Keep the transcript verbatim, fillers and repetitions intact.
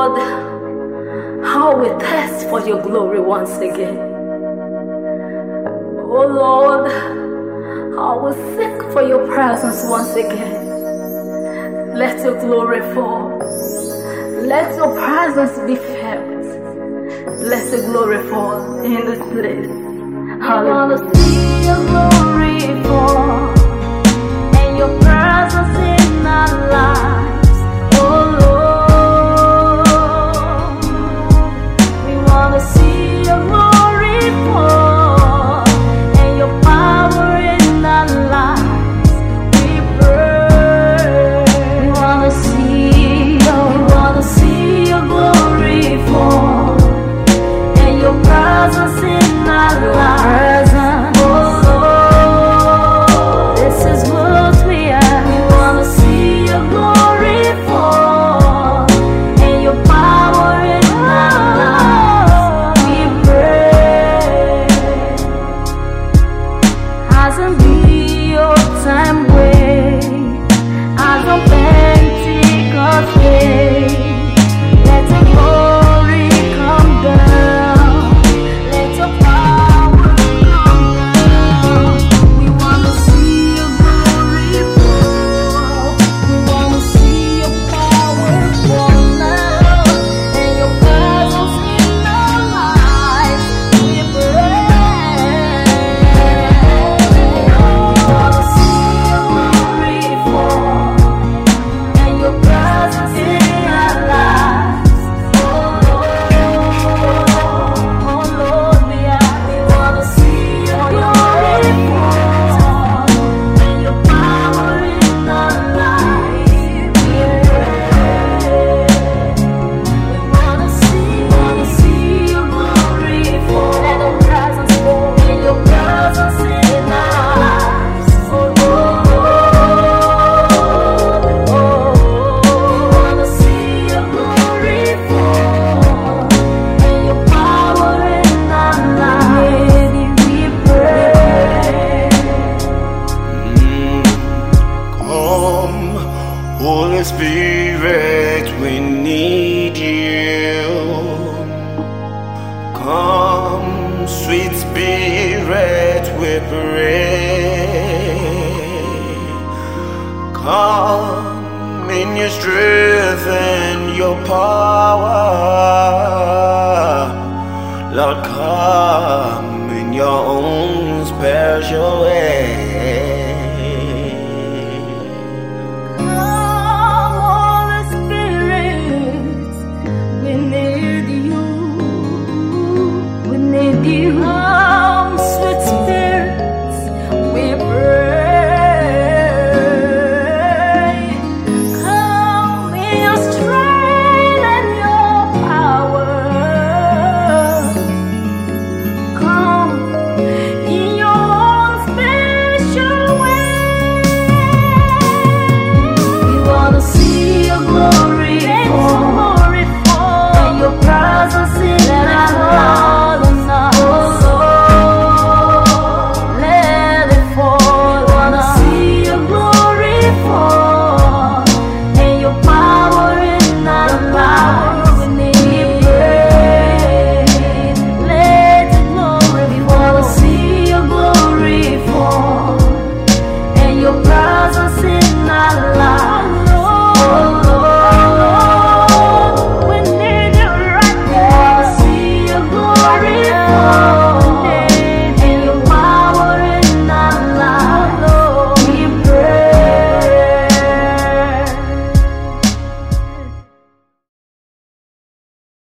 Lord, how we thirst for your glory once again. Oh Lord, how we seek for your presence once again. Let your glory fall. Let your presence be felt. Let your glory fall in this place. I want to see your glory fall and your presence in our lives. Oh Lord, we want to see your glory fall and your power in our lives. We pray. We want to see your, we want to see your glory fall and your presence in our lives. Holy Spirit, we need you. Come, sweet Spirit, we pray. Come in your strength and your power. Lord, come in your own special way.